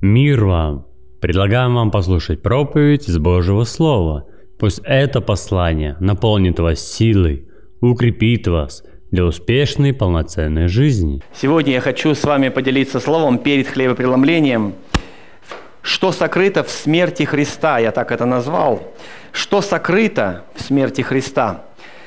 Мир вам! Предлагаем вам послушать проповедь из Божьего Слова. Пусть это послание наполнит вас силой, укрепит вас для успешной полноценной жизни. Сегодня я хочу с вами поделиться словом перед хлебопреломлением. Что сокрыто в смерти Христа, я так это назвал. Что сокрыто в смерти Христа?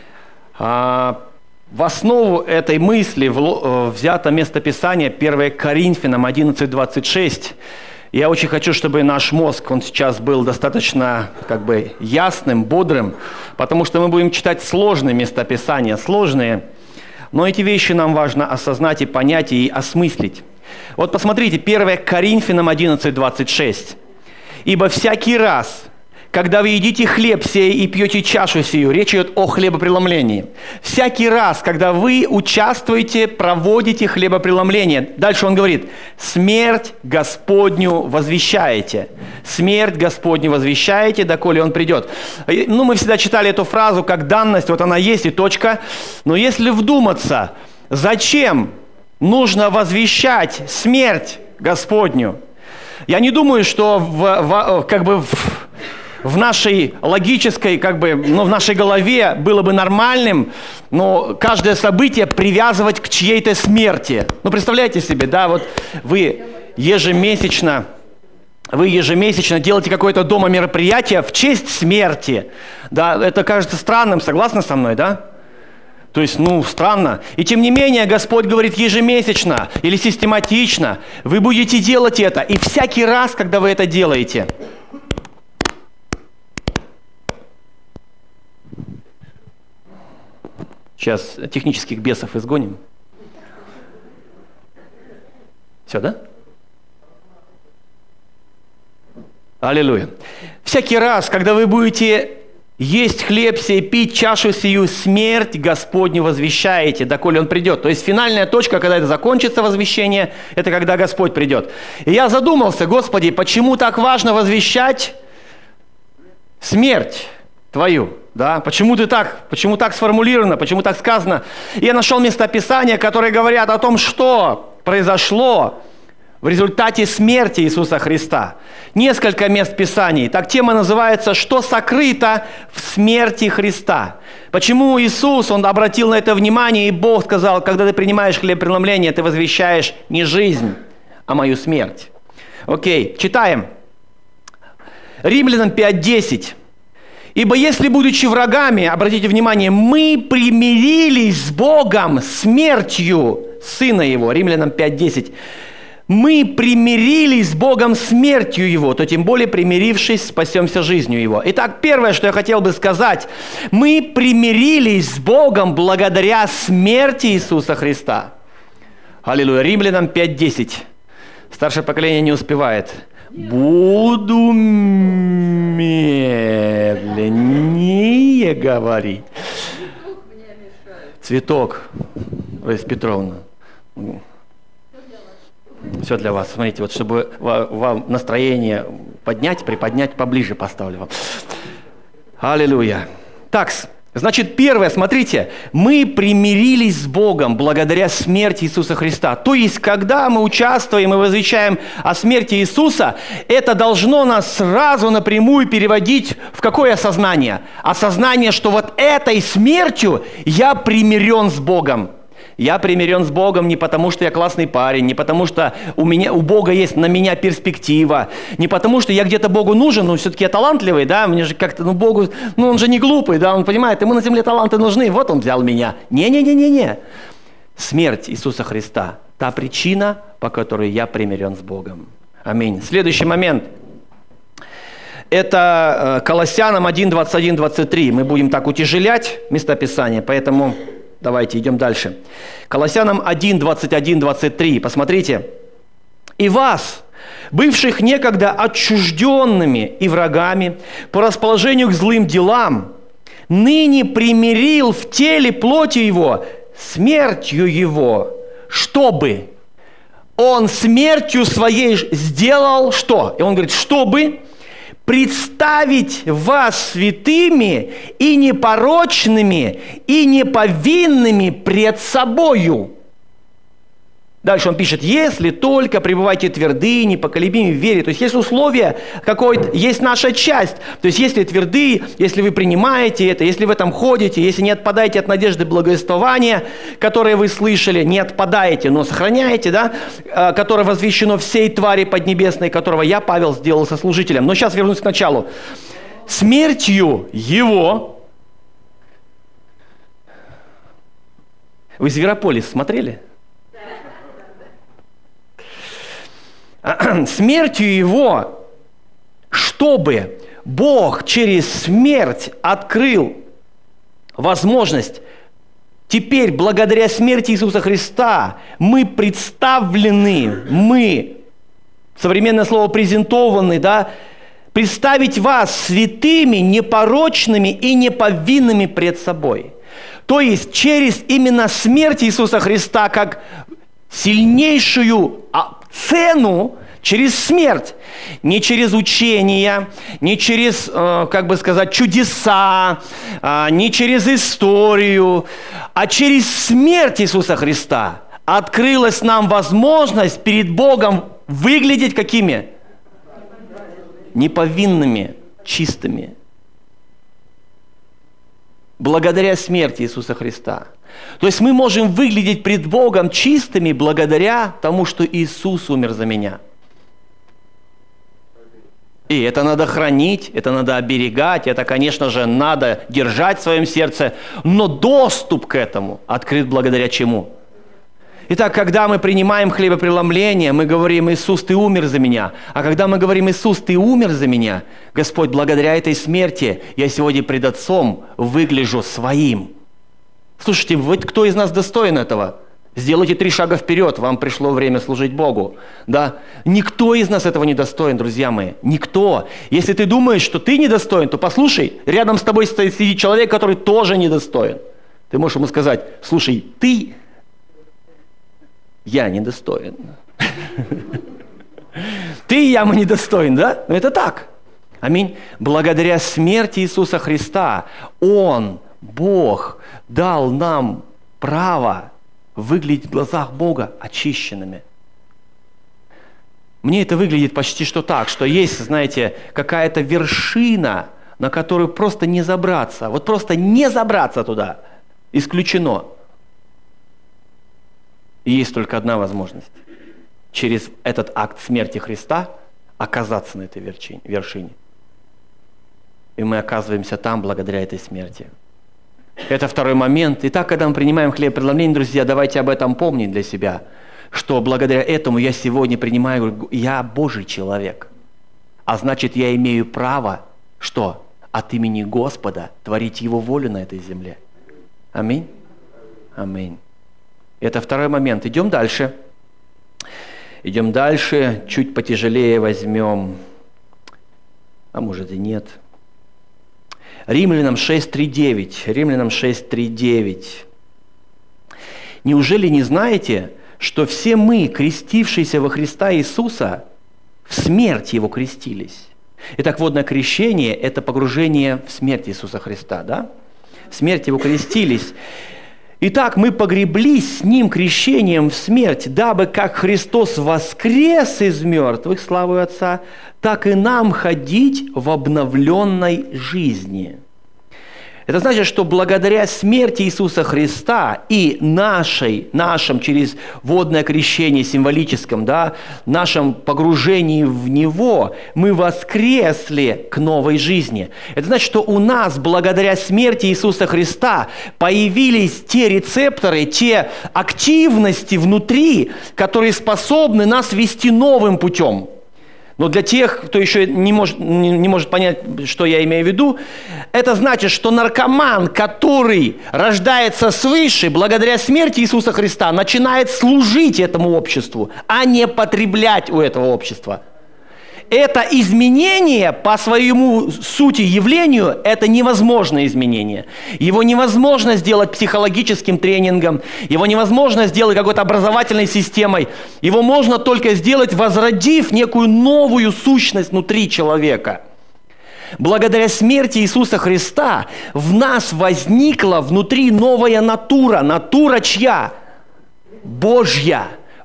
В основу этой мысли взято местописание 1 Коринфянам 11:26. Я очень хочу, чтобы наш мозг, он сейчас был достаточно ясным, бодрым, потому что мы будем читать сложные местописания, сложные, но эти вещи нам важно осознать и понять и осмыслить. Вот посмотрите, 1 Коринфянам 11:26. «Ибо всякий раз, когда вы едите хлеб сей и пьете чашу сию», речь идет о хлебопреломлении. «Всякий раз, когда вы участвуете, проводите хлебопреломление». Дальше он говорит: «Смерть Господню возвещаете». «Смерть Господню возвещаете, доколе Он придет». Мы всегда читали эту фразу как данность, вот она есть и точка. Но если вдуматься, зачем нужно возвещать смерть Господню? Я не думаю, что в нашей логической, в нашей голове было бы нормальным, но каждое событие привязывать к чьей-то смерти. Представляете себе, да, вот вы ежемесячно делаете какое-то дома мероприятие в честь смерти. Да, это кажется странным, согласны со мной, да? То есть, странно. И тем не менее, Господь говорит, ежемесячно или систематично вы будете делать это. И всякий раз, когда вы это делаете, сейчас технических бесов изгоним. Все, да? Аллилуйя. Всякий раз, когда вы будете есть хлеб сей, пить чашу сию, смерть Господню возвещаете, доколе Он придет. То есть финальная точка, когда это закончится возвещение, это когда Господь придет. И я задумался, Господи, почему так важно возвещать смерть Твою? Да? Почему так сформулировано, почему так сказано? И я нашел местописания, которые говорят о том, что произошло в результате смерти Иисуса Христа. Несколько мест Писаний. Так тема называется «Что сокрыто в смерти Христа?». Почему Иисус, Он обратил на это внимание, и Бог сказал, когда ты принимаешь хлебопреломление, ты возвещаешь не жизнь, а мою смерть. Окей, читаем. Римлянам 5:10. «Ибо если, будучи врагами, обратите внимание, мы примирились с Богом смертью Сына Его». Римлянам 5:10. «Мы примирились с Богом смертью Его, то тем более, примирившись, спасемся жизнью Его». Итак, первое, что я хотел бы сказать, мы примирились с Богом благодаря смерти Иисуса Христа. Аллилуйя. Римлянам 5:10. Старшее поколение не успевает. «Буду медленнее говорить». Цветок, Раиса Петровна. Все для вас. Смотрите, вот чтобы вам настроение приподнять, поближе поставлю вам. Аллилуйя. Так, значит, первое, смотрите, мы примирились с Богом благодаря смерти Иисуса Христа. То есть, когда мы участвуем и возвещаем о смерти Иисуса, это должно нас сразу напрямую переводить в какое осознание? Осознание, что вот этой смертью я примирен с Богом. Я примирен с Богом не потому, что я классный парень, не потому, что у Бога есть на меня перспектива, не потому, что я где-то Богу нужен, но все-таки я талантливый, да, мне же как-то, Богу, Он же не глупый, да, Он понимает, ему на земле таланты нужны, вот Он взял меня. Не. Смерть Иисуса Христа – та причина, по которой я примирен с Богом. Аминь. Следующий момент. Это Колоссянам 1:21-23. Мы будем так утяжелять местописание, поэтому давайте идем дальше. Колоссянам 1:21-23. Посмотрите. «И вас, бывших некогда отчужденными и врагами по расположению к злым делам, ныне примирил в теле плоти Его, смертью Его, чтобы Он смертью Своей сделал что?» И он говорит, чтобы представить вас святыми и непорочными и неповинными пред собою. Дальше он пишет, если только пребывайте тверды, непоколебимы в вере. То есть есть условие какое-то, есть наша часть. То есть если тверды, если вы принимаете это, если в этом ходите, если не отпадаете от надежды благовествования, которое вы слышали, не отпадаете, но сохраняете, да, которое возвещено всей твари поднебесной, которого я, Павел, сделал сослужителем. Но сейчас вернусь к началу. Смертью его... Вы «Зверополис» смотрели? Смертью его, чтобы Бог через смерть открыл возможность, теперь благодаря смерти Иисуса Христа мы представлены, современное слово презентованы, да, представить вас святыми, непорочными и неповинными пред собой. То есть через именно смерть Иисуса Христа как сильнейшую цену, через смерть, не через учения, не через, чудеса, не через историю, а через смерть Иисуса Христа открылась нам возможность перед Богом выглядеть какими? Неповинными, чистыми. Благодаря смерти Иисуса Христа. То есть мы можем выглядеть пред Богом чистыми благодаря тому, что Иисус умер за меня. И это надо хранить, это надо оберегать, это, конечно же, надо держать в своем сердце, но доступ к этому открыт благодаря чему? Итак, когда мы принимаем хлебопреломление, мы говорим: «Иисус, Ты умер за меня». А когда мы говорим: «Иисус, Ты умер за меня», Господь, благодаря этой смерти я сегодня пред Отцом выгляжу своим. Слушайте, кто из нас достоин этого? Сделайте 3 шага вперед, вам пришло время служить Богу. Да? Никто из нас этого не достоин, друзья мои. Никто. Если ты думаешь, что ты недостоин, то послушай, рядом с тобой сидит человек, который тоже недостоин. Ты можешь ему сказать: «Слушай, я недостоин». Ты и я, мы недостоин, да? Но это так. Аминь. Благодаря смерти Иисуса Христа Он, Бог, дал нам право выглядеть в глазах Бога очищенными. Мне это выглядит почти что так, что есть, знаете, какая-то вершина, на которую просто не забраться. Вот просто не забраться туда. Исключено. И есть только одна возможность. Через этот акт смерти Христа оказаться на этой вершине. И мы оказываемся там благодаря этой смерти. Это второй момент. Итак, когда мы принимаем хлебопреломление, друзья, давайте об этом помнить для себя, что благодаря этому я сегодня принимаю, я Божий человек. А значит, я имею право, что? От имени Господа творить Его волю на этой земле. Аминь? Аминь. Это второй момент. Идем дальше. Идем дальше. Чуть потяжелее возьмем. А может и нет. Римлянам 6:3-9. Римлянам 6:3-9. Неужели не знаете, что все мы, крестившиеся во Христа Иисуса, в смерть Его крестились? Итак, водное крещение – это погружение в смерть Иисуса Христа, да? В смерть Его крестились. Итак, мы погреблись с Ним крещением в смерть, дабы как Христос воскрес из мертвых, славу Отца, так и нам ходить в обновленной жизни. Это значит, что благодаря смерти Иисуса Христа и нашем через водное крещение символическом, да, нашем погружении в Него, мы воскресли к новой жизни. Это значит, что у нас благодаря смерти Иисуса Христа появились те рецепторы, те активности внутри, которые способны нас вести новым путем. Но для тех, кто еще не может понять, что я имею в виду, это значит, что наркоман, который рождается свыше, благодаря смерти Иисуса Христа, начинает служить этому обществу, а не потреблять у этого общества. Это изменение по своему сути явлению, это невозможное изменение. Его невозможно сделать психологическим тренингом, его невозможно сделать какой-то образовательной системой. Его можно только сделать, возродив некую новую сущность внутри человека. Благодаря смерти Иисуса Христа в нас возникла внутри новая натура. Натура чья? Божья.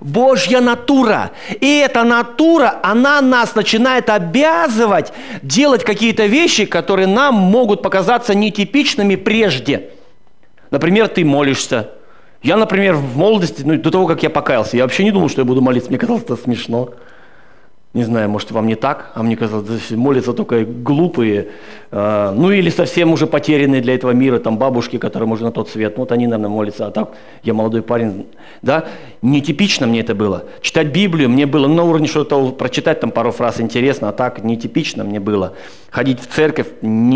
Божья натура. И эта натура, она нас начинает обязывать делать какие-то вещи, которые нам могут показаться нетипичными прежде. Например, ты молишься. Я, например, в молодости, до того, как я покаялся, я вообще не думал, что я буду молиться. Мне казалось, это смешно. Не знаю, может, вам не так, а мне казалось, молятся только глупые, или совсем уже потерянные для этого мира, там бабушки, которым уже на тот свет, вот они, наверное, молятся, а так я молодой парень, да, нетипично мне это было. Читать Библию мне было, на уровне что-то прочитать, там пару фраз интересно, а так нетипично мне было. Ходить в церковь,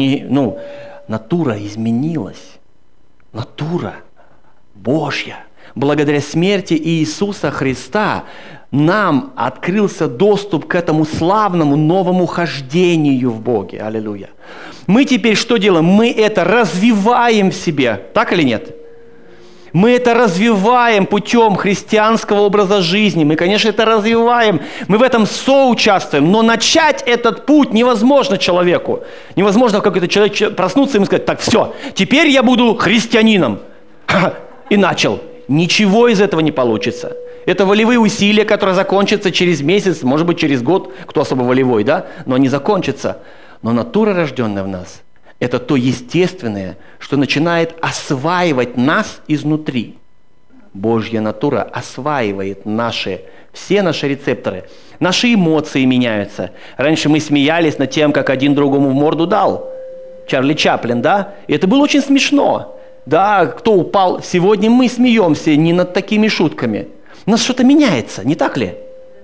натура изменилась, натура Божья. Благодаря смерти Иисуса Христа нам открылся доступ к этому славному новому хождению в Боге. Аллилуйя. Мы теперь что делаем? Мы это развиваем в себе. Так или нет? Мы это развиваем путем христианского образа жизни. Мы, конечно, это развиваем. Мы в этом соучаствуем. Но начать этот путь невозможно человеку. Невозможно какой-то человек проснуться и сказать: так, все, теперь я буду христианином. И начал. Ничего из этого не получится. Это волевые усилия, которые закончатся через месяц, может быть, через год, кто особо волевой, да? Но они закончатся. Но натура, рожденная в нас, это то естественное, что начинает осваивать нас изнутри. Божья натура осваивает все наши рецепторы. Наши эмоции меняются. Раньше мы смеялись над тем, как один другому в морду дал. Чарли Чаплин, да? И это было очень смешно. Да, кто упал? Сегодня мы смеемся не над такими шутками. У нас что-то меняется, не так ли?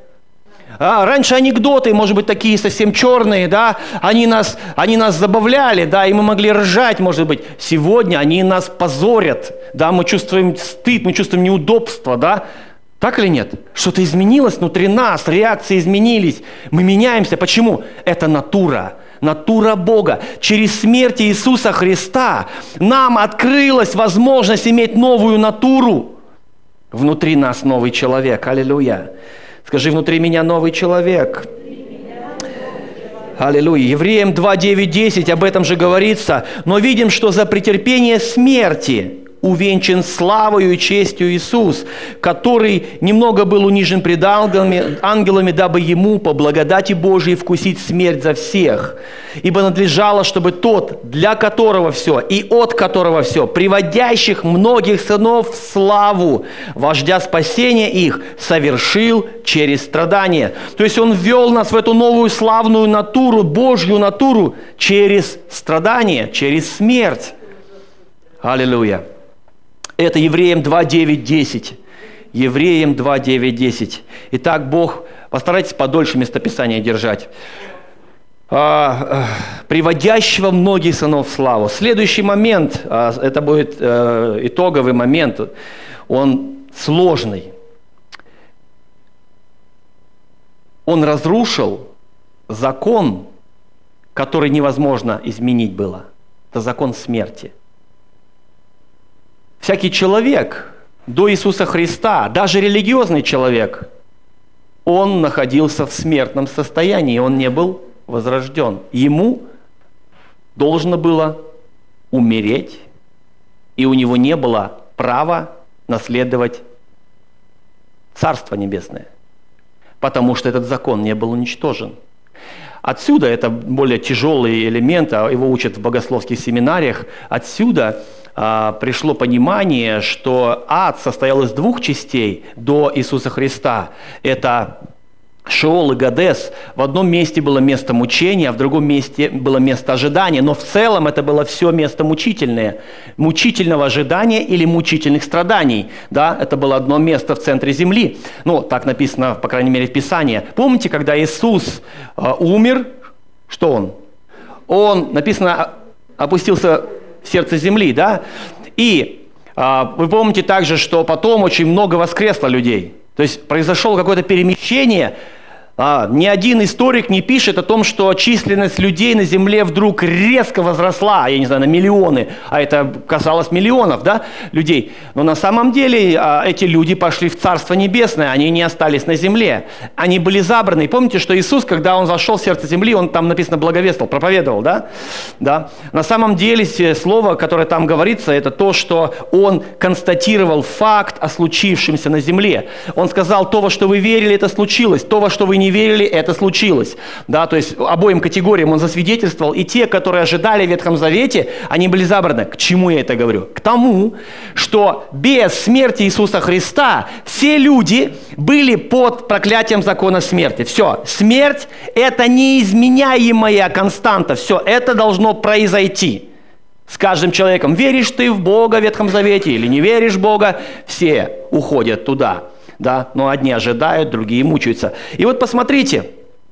Раньше анекдоты, может быть, такие совсем черные, да, они нас забавляли, да, и мы могли ржать, может быть. Сегодня они нас позорят, да, мы чувствуем стыд, мы чувствуем неудобство, да. Так или нет? Что-то изменилось внутри нас, реакции изменились, мы меняемся. Почему? Это натура Бога. Через смерть Иисуса Христа нам открылась возможность иметь новую натуру. Внутри нас новый человек. Аллилуйя. Скажи: внутри меня новый человек. Аллилуйя. Евреям 2:9-10 об этом же говорится. Но видим, что за претерпение смерти увенчан славою и честью Иисус, который немного был унижен пред ангелами, дабы ему по благодати Божией вкусить смерть за всех. Ибо надлежало, чтобы тот, для которого все и от которого все, приводящих многих сынов в славу, вождя спасения их, совершил через страдания. То есть он ввел нас в эту новую славную натуру, Божью натуру, через страдания, через смерть. Аллилуйя. Это Евреям 2:9-10. Евреям 2:9-10. Итак, Бог, постарайтесь подольше местописания держать. Приводящего многих сынов в славу. Следующий момент, это будет итоговый момент, он сложный. Он разрушил закон, который невозможно изменить было. Это закон смерти. Всякий человек до Иисуса Христа, даже религиозный человек, он находился в смертном состоянии, он не был возрожден. Ему должно было умереть, и у него не было права наследовать Царство Небесное, потому что этот закон не был уничтожен. Отсюда, это более тяжелый элемент, его учат в богословских семинариях, отсюда пришло понимание, что ад состоял из двух частей до Иисуса Христа. Это Шеол и Гадес. В одном месте было место мучения, а в другом месте было место ожидания. Но в целом это было все место мучительное. Мучительного ожидания или мучительных страданий. Да, это было одно место в центре земли. Ну, так написано, по крайней мере, в Писании. Помните, когда Иисус умер, что он? Он, написано, опустился в сердце земли, да? И вы помните также, что потом очень много воскресло людей. То есть произошло какое-то перемещение Ни один историк не пишет о том, что численность людей на земле вдруг резко возросла, я не знаю, на миллионы, а это касалось миллионов, да, людей. Но на самом деле эти люди пошли в Царство Небесное, они не остались на земле, они были забраны. И помните, что Иисус, когда Он зашел в сердце земли, Он там написано благовествовал, проповедовал, да? Да. На самом деле слово, которое там говорится, это то, что Он констатировал факт о случившемся на земле. Он сказал, то, во что вы верили, это случилось, то, во что вы не верили, это случилось. Да, то есть обоим категориям он засвидетельствовал, и те, которые ожидали в Ветхом Завете, они были забраны. К чему я это говорю? К тому, что без смерти Иисуса Христа все люди были под проклятием закона смерти. Все, смерть – это неизменяемая константа. Все, это должно произойти. С каждым человеком, веришь ты в Бога в Ветхом Завете или не веришь в Бога, все уходят туда. Да, но одни ожидают, другие мучаются. И вот посмотрите,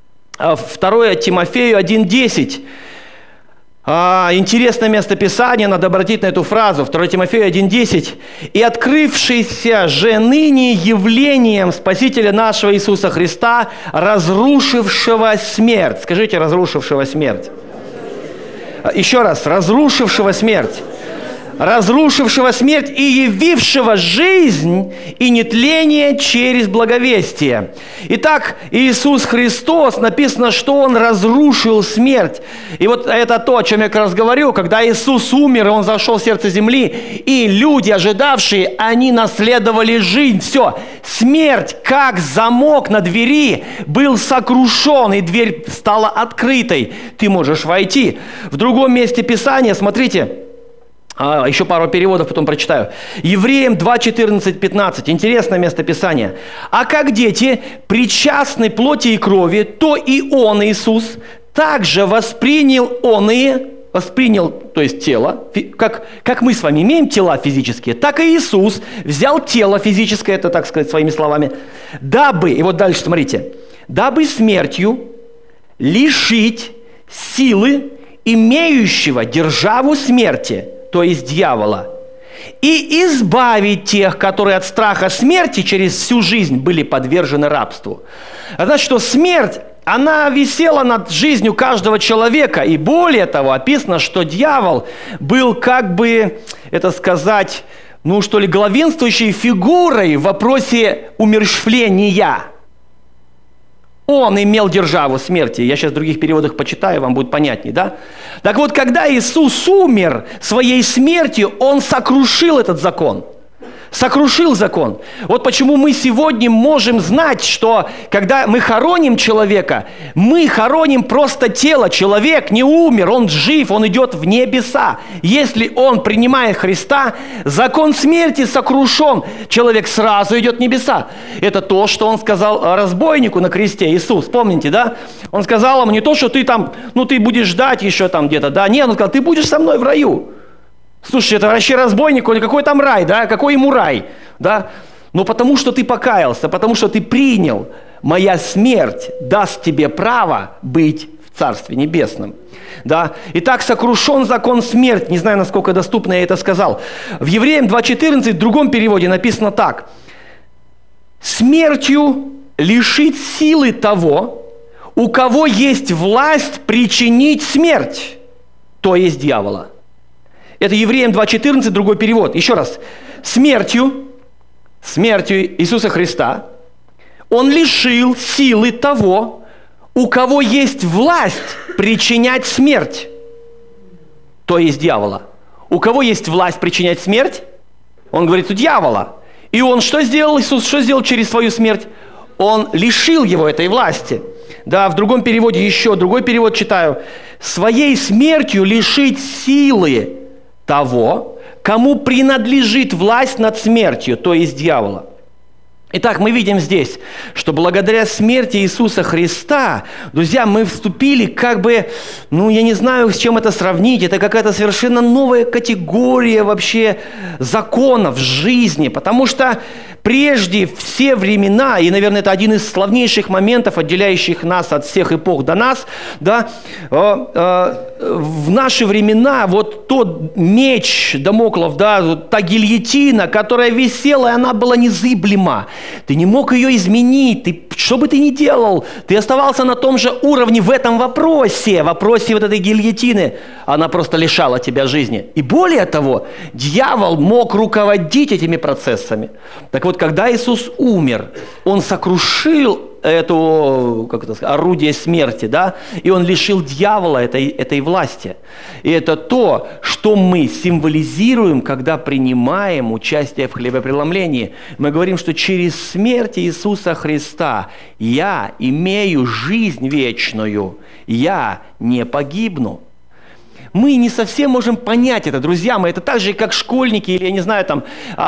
2 Тимофею 1:10. Интересное местописание, надо обратить на эту фразу. 2 Тимофею 1:10. «И открывшийся же ныне явлением Спасителя нашего Иисуса Христа, разрушившего смерть». Скажите, разрушившего смерть. Еще раз, разрушившего смерть. Разрушившего смерть и явившего жизнь и нетление через благовестие. Итак, Иисус Христос, написано, что Он разрушил смерть. И вот это то, о чем я как раз говорю, когда Иисус умер, и Он зашел в сердце земли, и люди, ожидавшие, они наследовали жизнь. Все, смерть, как замок на двери, был сокрушен, и дверь стала открытой. Ты можешь войти. В другом месте Писания, смотрите, еще пару переводов потом прочитаю. Евреям 2:14-15. Интересное место Писания. «А как дети причастны плоти и крови, то и Он, Иисус, также воспринял, то есть тело, как мы с вами имеем тела физические, так и Иисус взял тело физическое, это, так сказать, своими словами, дабы, и вот дальше смотрите, дабы смертью лишить силы имеющего державу смерти, то есть дьявола, и избавить тех, которые от страха смерти через всю жизнь были подвержены рабству». Значит, что смерть, она висела над жизнью каждого человека, и более того, описано, что дьявол был как бы, это сказать, главенствующей фигурой в вопросе умерщвления. Он имел державу смерти. Я сейчас в других переводах почитаю, вам будет понятнее, да? Так вот, когда Иисус умер своей смертью, Он сокрушил этот закон. Сокрушил закон. Вот почему мы сегодня можем знать, что когда мы хороним человека, мы хороним просто тело. Человек не умер, он жив, он идет в небеса. Если он принимает Христа, закон смерти сокрушен. Человек сразу идет в небеса. Это то, что он сказал разбойнику на кресте, Иисус. Помните, да? Он сказал ему не то, что ты там, ты будешь ждать еще там где-то, да? Нет, он сказал, ты будешь со мной в раю. Слушай, это вообще разбойник, какой там рай, да? Какой ему рай, да? Но потому что ты покаялся, потому что ты принял, моя смерть даст тебе право быть в Царстве Небесном. Да? Итак, сокрушен закон смерти. Не знаю, насколько доступно я это сказал. В Евреям 2:14 в другом переводе написано так. «Смертью лишить силы того, у кого есть власть причинить смерть, то есть дьявола». Это Евреям 2:14, другой перевод. Еще раз. Смертью Иисуса Христа Он лишил силы того, у кого есть власть причинять смерть, то есть дьявола. У кого есть власть причинять смерть? Он говорит, у дьявола. И Он что сделал? Иисус что сделал через свою смерть? Он лишил его этой власти. Да, в другом переводе еще, другой перевод читаю. «Своей смертью лишить силы того, кому принадлежит власть над смертью, то есть дьявола». Итак, мы видим здесь, что благодаря смерти Иисуса Христа, друзья, мы вступили я не знаю, с чем это сравнить, это какая-то совершенно новая категория вообще законов жизни, потому что прежде все времена, и, наверное, это один из славнейших моментов, отделяющих нас от всех эпох до нас, да, в наши времена вот тот меч Дамоклов, да, вот та гильотина, которая висела, и она была незыблема. Ты не мог ее изменить, что бы ты ни делал, ты оставался на том же уровне в этом вопросе вот этой гильотины. Она просто лишала тебя жизни. И более того, дьявол мог руководить этими процессами. Так вот, когда Иисус умер, Он сокрушил это, орудие смерти, да, и Он лишил дьявола этой власти. И это то, что мы символизируем, когда принимаем участие в хлебопреломлении. Мы говорим, что через смерть Иисуса Христа я имею жизнь вечную, я не погибну. Мы не совсем можем понять это, друзья мои. Это так же, как школьники или, я не знаю, там...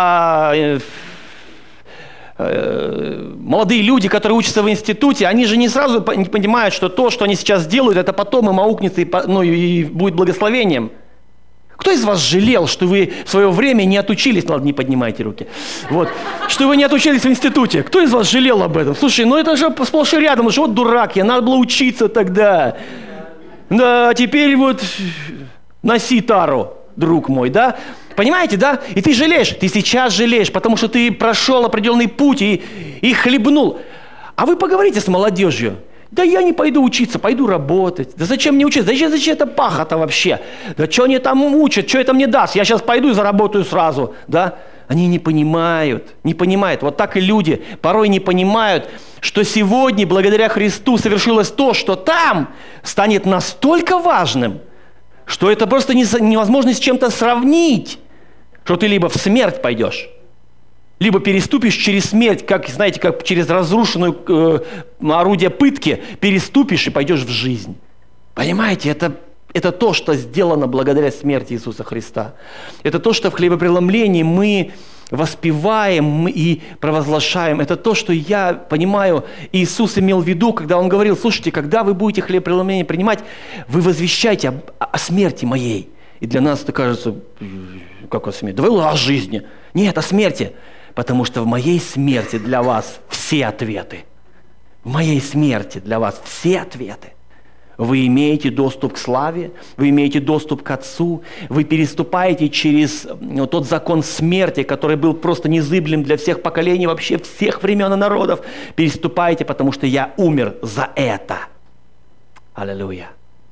молодые люди, которые учатся в институте, они же не сразу не понимают, что то, что они сейчас делают, это потом им аукнется и будет благословением. Кто из вас жалел, что вы в свое время не отучились, ладно, не поднимайте руки, вот, что вы не отучились в институте? Кто из вас жалел об этом? Слушай, ну это же сплошь и рядом, что вот дурак я, надо было учиться тогда. Да, теперь вот носи тару, друг мой, да? Понимаете, да? И ты жалеешь, ты сейчас жалеешь, потому что ты прошел определенный путь и хлебнул. А вы поговорите с молодежью. Да я не пойду учиться, пойду работать. Да зачем мне учиться? Зачем это пахота вообще? Да что они там учат, что это мне даст? Я сейчас пойду и заработаю сразу, да? Они не понимают. Вот так и люди порой не понимают, что сегодня, благодаря Христу, совершилось то, что там станет настолько важным, что это просто невозможно с чем-то сравнить, что ты либо в смерть пойдешь, либо переступишь через смерть, как, знаете, как через разрушенное орудие пытки, переступишь и пойдешь в жизнь. Понимаете, это то, что сделано благодаря смерти Иисуса Христа. Это то, что в хлебопреломлении мы воспеваем и провозглашаем. Это то, что я понимаю, Иисус имел в виду, когда Он говорил: слушайте, когда вы будете хлебопреломление принимать, вы возвещайте о смерти моей. И для нас это кажется, как о смерти? Давай о жизни. Нет, о смерти. Потому что в моей смерти для вас все ответы. В моей смерти для вас все ответы. Вы имеете доступ к славе, вы имеете доступ к Отцу, вы переступаете через тот закон смерти, который был просто незыблем для всех поколений, вообще всех времен и народов. Переступаете, потому что я умер за это. Аллилуйя.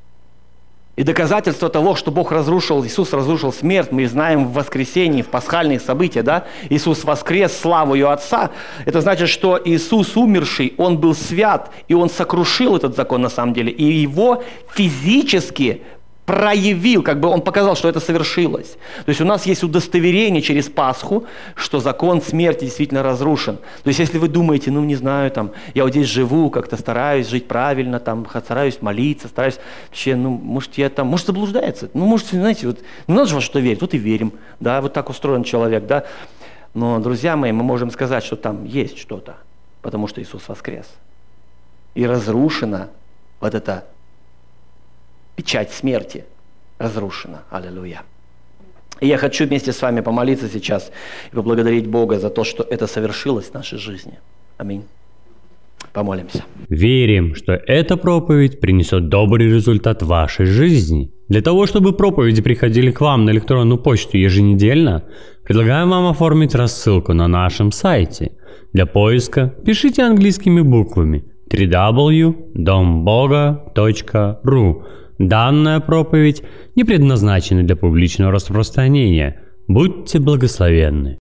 И доказательство того, что Иисус разрушил смерть, мы знаем в воскресении, в пасхальных событиях, да? Иисус воскрес славою Отца. Это значит, что Иисус умерший, Он был свят, и Он сокрушил этот закон на самом деле, и его физически проявил, как бы Он показал, что это совершилось. То есть у нас есть удостоверение через Пасху, что закон смерти действительно разрушен. То есть если вы думаете, ну не знаю, там, я вот здесь живу, как-то стараюсь жить правильно, там, стараюсь молиться, стараюсь, вообще, ну, может, я там, может, заблуждается, ну, может, знаете, вот, ну, надо же во что верить, вот и верим, да, вот так устроен человек, да. Но, друзья мои, мы можем сказать, что там есть что-то, потому что Иисус воскрес. И разрушена вот эта печать смерти разрушена. Аллилуйя. И я хочу вместе с вами помолиться сейчас и поблагодарить Бога за то, что это совершилось в нашей жизни. Аминь. Помолимся. Верим, что эта проповедь принесет добрый результат в вашей жизни. Для того, чтобы проповеди приходили к вам на электронную почту еженедельно, предлагаем вам оформить рассылку на нашем сайте. Для поиска пишите английскими буквами www.domboga.ru. Данная проповедь не предназначена для публичного распространения. Будьте благословенны.